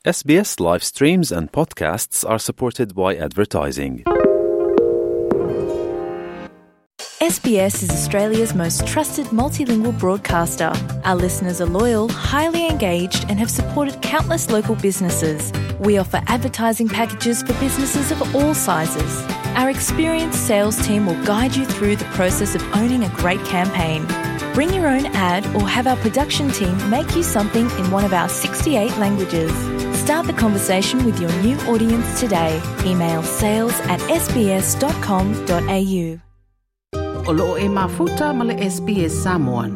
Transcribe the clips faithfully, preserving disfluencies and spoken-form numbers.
S B S live streams and podcasts are supported by advertising. S B S is Australia's most trusted multilingual broadcaster. Our listeners are loyal, highly engaged, and have supported countless local businesses. We offer advertising packages for businesses of all sizes. Our experienced sales team will guide you through the process of owning a great campaign. Bring your own ad or have our production team make you something in one of our sixty-eight languages. Start the conversation with your new audience today. Email sales at s b s dot com dot a u. O loo e mafuta ma le S B S Samoan.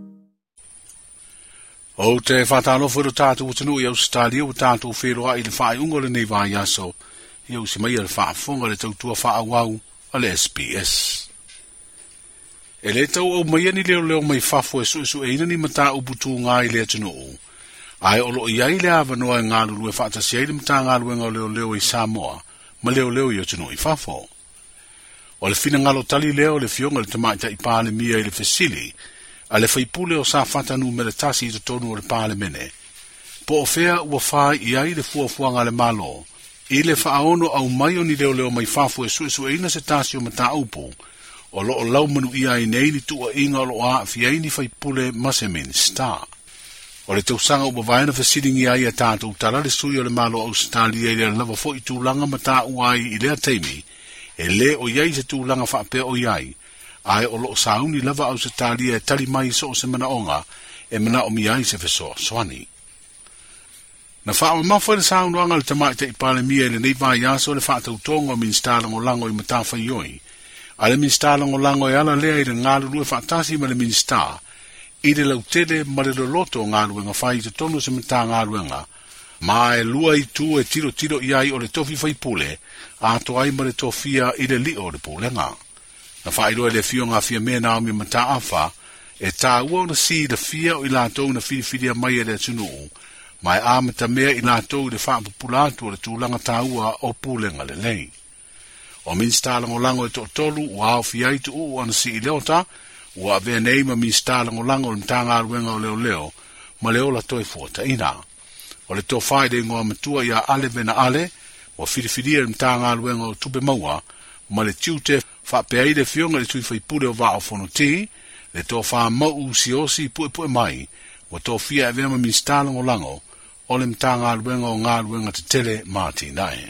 O te whatalofo ro tātou utanu i Australia o tātou wheroa i le whae ungo le nei wāi aso. I au se mai le whaafonga le tautua whaawau a le S B S. E le tau au mai ani leo leo mai whafo e su e su e ina ni mata uputu ngā i le atunu o. Ai o loo iai le awanoa e ngā lulu e whaatasi ai le mata ngā luenga o leo leo i Samoa, ma leo leo i atunu i whafo. O le fina ngalo tali leo le fionga le tamaita i pāle mia i le fesili, a le whaipule o sa whatanu me le tasi i to tonu o le pāle mene. Po o fea ua whai i ai le fuafuanga le malo, i le whaaono au mai o ni leo leo mai whafo e su e su e ina se tasi o mata upu, o lo o lau manu i ai nei ni tua inga o lo a fi ai ni whaipule masemin star. O le tausanga upa vaina fesilingi ai a tātou tala le sui o le malo au Australia i le lava fo i tūlanga mata uai i lea teimi, e le o iai se tūlanga whaapea o iai, ai o loo sauni lava au se talia e tali mai so o se mana onga, e mana o mi ai se feso swani. Na wha mawha le saunu anga le tamai te ipale mia le nei vai aso le wha tautonga o min stalango lango i matafa ioi, a le min stalango lango e ala lea i le ngalu lue whaatasi ma le min star, i le lautele ma le loloto ngalu e nga whai te tono se mata ngalu e nga, ma e lua i tu e tiro tiro iai o le tofi whaipule, a to ai ma le tofia i le li o le pōlenga. Na whaeroa le fio ngā fia mea nao mi mata awha, e tā ua o na si le fia o i lātou na whiriwhiria mai e le tunu, mai a mata mea i lātou le whaapupulatu o le tūlanga tā ua o pōlenga le lei. O minsta lango lango e to tolu, ua au fia i tu u ana si i leota, ua avea nei ma minsta lango lango le mtanga aruenga o leo leo, ma leo la toi fuata ina. O le tō whae de ngoa matua i a ale vena ale, o whiriwhiria le mtanga aruenga o tupe maua, ma le tiute whapea i le fionga le tui whaipure o vaa o whono ti, le tō wha mau si osi pue pue mai, o tō fia e vema minsta lango lango, o le mtanga aruenga o ngā aruenga te tele māti nae.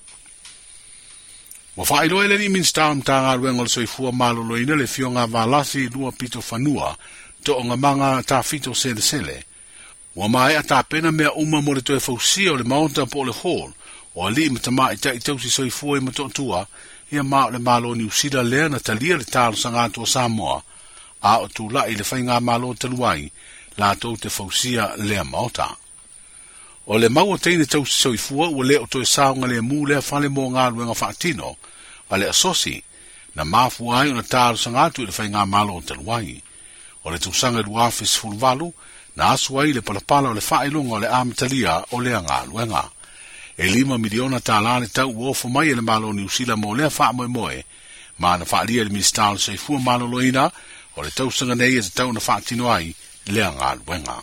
Wa wha iloe le ni minsta o mtanga aruenga le soifua malolo ina le fionga valasi lua pito whanua, to o ngamanga ta fito sele sele. Wa mai ata pena mea uma mo le toe fausia o le maonta po le hall, o ali matama i ta i tausi soifua i matotua, ia maa le malo ni usida lea na talia le talo sangatu o Samoa, a o tu lai le whainga malo taluai, la tau te fausia lea maota. O le mau o teine tausi soifua, ua le o toe saunga le mu lea fale mo ngā ruenga whaatino, a le asosi, na mafu ai o na talo sangatu i le whainga malo taluai. O le tausanga du afis fulvalu, na asuai le palapala o le whaelunga o le amitalia o lea ngā ruenga. E lima miliona tālane tau uofa mai e le malo ni usila mo lea wha moe moe, ma na whaalia le ministal se fua malo loina, o le tausanga nei e te tau na whaatino ai lea ngā ruenga.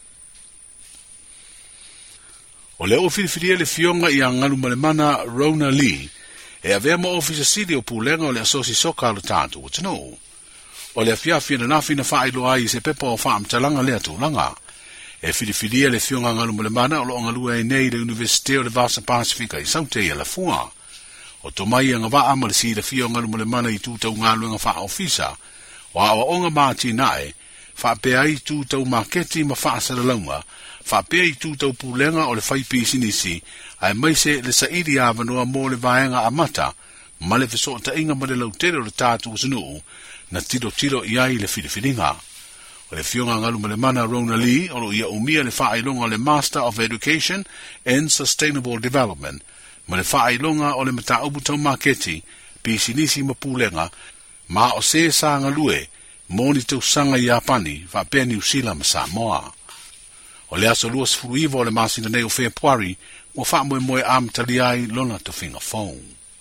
O le o whiriwhiria le fionga i a ngaru malemana Rona Lee, e a vea mo ofisa sili o pūlenga o le asosi soka lo tātu o tino. O le afiafia na nafi na whaelo ai se pepa o whaamtalanga lea tūlanga. E whiriwhiria le fionga ngaru malemana o lo ngalua e nei le Universite o le Vasa Pasifika i saute i a la fua. O to mai anga waa ama le si le fionga ngaru malemana i tūtau ngaluenga wha ofisa, o awa onga māti nae, wha pea i tūtau maketi ma wha asaralaunga, whapea i tūtau pūlenga o le whaipi sinisi, ai maise le sairi a wanoa mō le vaenga a mata, ma le wheso ta inga ma le lautere o le tātu usinu, na tiro tiro i ai le whiriwhiringa. O le fionga ngalu ma le mana Rona Lee, o lo ia umia le whaelonga le Master of Education and Sustainable Development, ma le whaelonga o le mata ubutau maketi, pi sinisi ma pūlenga, ma o se sa ngalue, mō ni tausanga i Apani, whapea New Zealand ma Samoa. O le aso luas furuiva o le masina nei o Februari, mo wha moe moe am taliai lona to finga phone.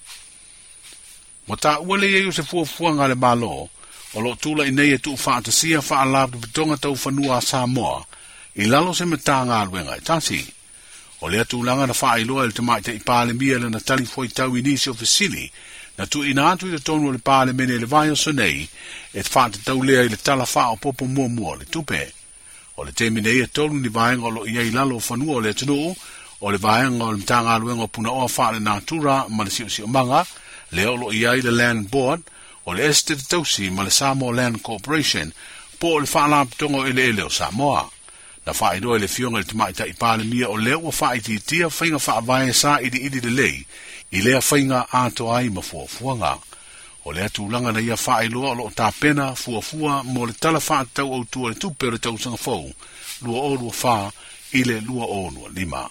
Mo ta uale e se fuafuanga le malo, o lo tula i nei e tu whaatasia wha alab de betonga tau whanua a Samoa, i lalo se me tā ngā ruenga i tasi. O le atulanga na whaailoa e le tamai te i pāle mia le na tali foi tau inisi o Vasili, na tu ina atu i le tonu o le pāle mene le vai o sonei, e te whaata tau lea i le tala wha o popo mua mua le tupe. O le te mene ia tonu ni vaenga o lo ia i lalo whanua o le tunu, o le vaenga o le mtanga aluenga o puna oa wha le nātura ma le siu siu manga, le o lo ia i le Land Board, o le este te tausi ma le Samoa Land Corporation, po o le wha la pitongo ele ele o Samoa. Na wha i doa le fionga le tamai ta i pāle mia o leo o wha i ti tia whainga wha vae sa i di idi le lei, i lea whainga ato ai ma fua fuanga. O lea tūlanga na ia wha i loa o lo tā pena fua fua mo le tala wha tau au tua le tupe o le tau sanga fau, lua o lua wha i le lua o lua lima.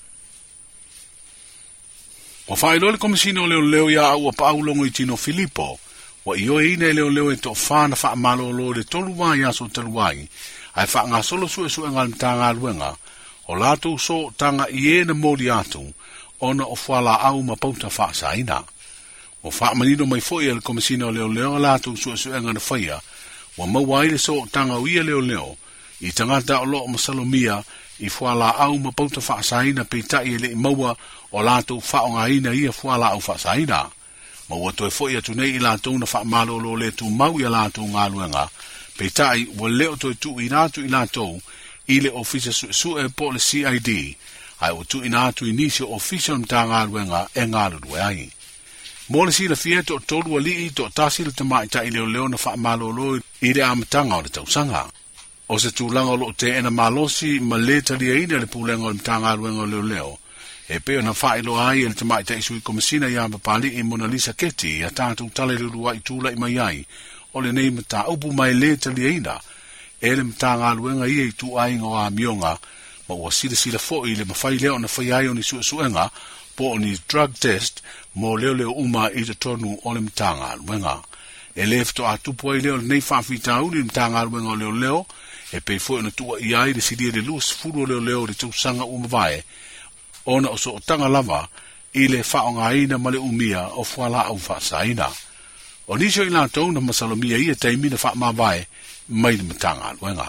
O wha i loa le komisina o leo leo ia au a paulongo i tino Filipo, wa i oe ina leo leo e to wha na wha malo lo le tolu wai aso taluai, ai wha ngā solo sue sue ngā mta ngā luenga, o lātou so tanga i e na mōri atu, ona o whala au ma pauta wha sa ina. O wha manido mai foi e le komisina o leo leo lātou sue sue ngā na whaia, wa maua ile so tanga uia leo leo, i tangata o loo masalomia, i whala au ma pauta wha sa ina pe tai e le i maua o lātou wha o ngā ina ia whala au wha sa ina. Maua toi foi atu nei i lātou na wha malo lo le tu mau i lātou ngā luenga, pe tai wa leo toi tu i nātu i lātou i le ofisa su, su e po le C I D, ai o tu i nātu i nisi o ofisa mta ngā luenga e ngā lulu e ai. Mo le si la fieto o tolu a li i to tasi le tamai tai leo leo na wha malo lo i le amatanga o le tausanga. O se tūlanga o lo te ena malosi ma le tali e ina le pūlenga o le mta ngā luenga o leo leo, e peo na wha ilo ai e le tamai tai sui komisina i amba pali i Mona Lisa Keti a tātou tale lulu ai tūla i mai ai, o le nei mta upu mai le tali e ina, e le mta ngā luenga i e tu ai ngā mionga, ma ua sila sila fo i le mawhai leo na whai ai o ni sua suenga, po o ni drug test, mo leo leo uma i te tonu o le mta ngā luenga. E le fto a tupu ai leo le nei whawhita uni le mta ngā luenga o leo leo, e pei fo na tua i ai le sidia le luas furu leo leo le tausanga uma vae, ona o so o tanga lava, i le whao ngā ina ma le umia o whala au wha ina. O nisio i lātou na masalomia ia taimina wha ma vai mai le matanga luenga.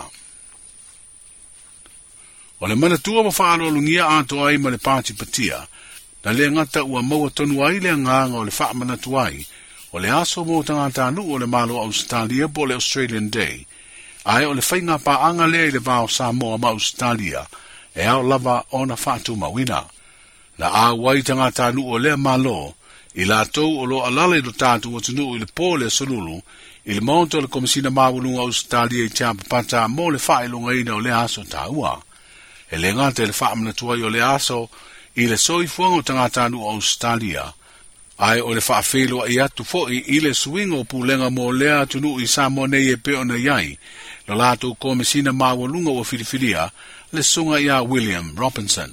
O le mana tua ma whaano lungia ato ai ma le pāti patia, na le ngata ua maua tonu ai le nganga o le wha mana tuai, o le aso mo tangata anu o le malo Australia po le Australian Day, ai o le whainga pa anga le le vao Samoa ma Australia, e au lava o na whaatu mawina. Na a wai tangata anu o le malo, i lātou o lo alale do tātou o tunu i le pōle solulu, i le maunto le komisina mawulunga Australia i tiampa pata mo le whaelunga ina o le aso tāua. E le ngata le whaamana tuai o le aso, i le soi fuanga o tangata anu o Australia, ai o le whaafelo i atu foi i le suinga o pūlenga mo lea tunu i Samoa nei e peo na iai, lo lātou komisina mawulunga o Filifilia, le sunga ia William Robinson.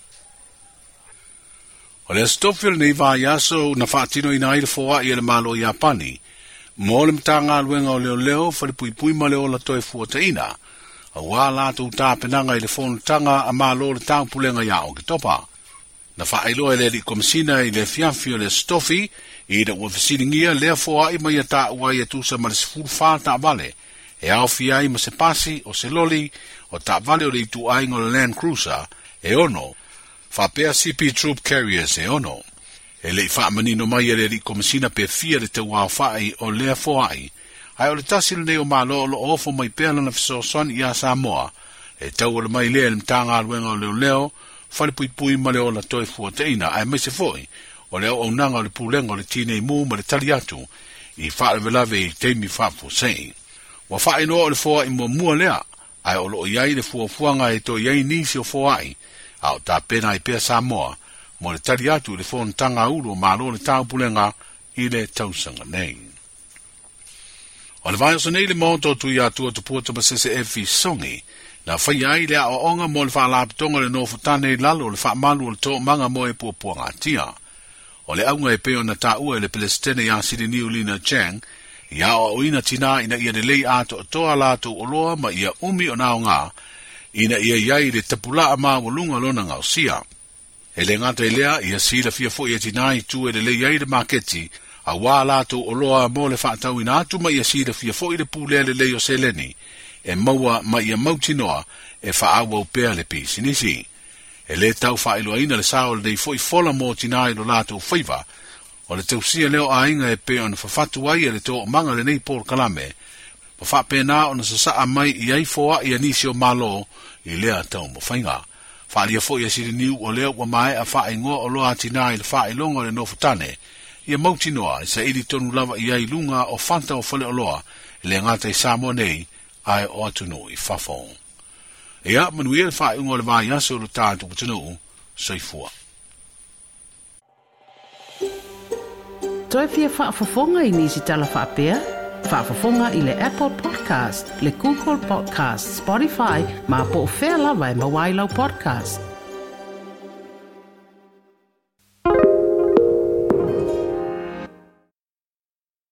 O le stofil nei va yaso na whaatino ina i le foa i le malo i Apani, mo le mtanga luenga o leo leo whare pui pui ma leo la toi fuata ina, a wā lātou tāpenanga i le whonu tanga a malo le tau pulenga ia o ki topa. Na whaelo e le li komisina i le fiafio le stofi, i le ua fisiringia lea foa i mai a tā ua i atusa ma le sifuru wha tā vale, e au fia i ma se pasi o se loli, o tā vale o le itu aingo le Land Cruiser, e ono, whapea C P Troop Carriers e ono. E le wha manino mai e le li komisina pe fia le te wā whai o lea foai, ai o le tasil nei o malo o lo ofo mai pēla na fiso son i a Samoa, e tau o le mai lea le mtanga aluenga o leo leo, whare pui pui ma leo la toi fuateina, ai mai se foi, o leo o nanga o le pūlenga o le tine mu ma le tali atu, i whaare velave i teimi whapo sei. Wa whae noa o le foa i mua mua lea, ai o lo iai le fuafuanga e to iai nisi o foai, au tā pena i pēa Samoa, mo le tali atu le fon tanga ulu o malo le tau pulenga i le tausanga nei. O le vai o sanei le monto tu i atua tu puata masese e fi songi, na whai ai le a o onga mo le wha lapitonga le nofu tane lalo le wha malu le tō manga mo e puapua ngā tia. O le aunga e peo na tā ua le Palestine i a siri niu Lina Chang, i a o ina tina ina ia le lei ato toa lato o loa ma ia umi o nao ngā, ina ia iai le tapula a maa walunga lona ngau sia. E le ngata i lea, ia sila fia fo ia tinai tu e le le iai le maketi, a wā lato o loa mo le whaatau ina atu ma ia sila fia fo i le pūlea le leo seleni, e maua ma ia mautinoa e whaawa upea le pisinisi. E le tau whaeloaina le sao le dei foi fola mō tina i lo lātou whaiva, o le tausia leo a inga e pe ona whawhatu ai e le tō manga le nei Paul Kalame, pa whapena ona sa saa mai i ai foa i anisio malo i lea tau mo whainga. Whaalia fo i asiri niu o leo wa mai a whae ngoa o loa tina i le whae longa le nofutane, i a mauti noa i sa ili tonu lava i ai lunga o fanta o whale o loa i le ngata i Samoa nei ai o atunu i whafong. E a manuia le whae ungo le vai aso lo tātu patunu soifua. Toi fia whaafafonga i nisi tala whaapea? Whaafafonga i le Apple Podcast, le Google Podcast, Spotify, ma po o whea lawa e mawailau podcast.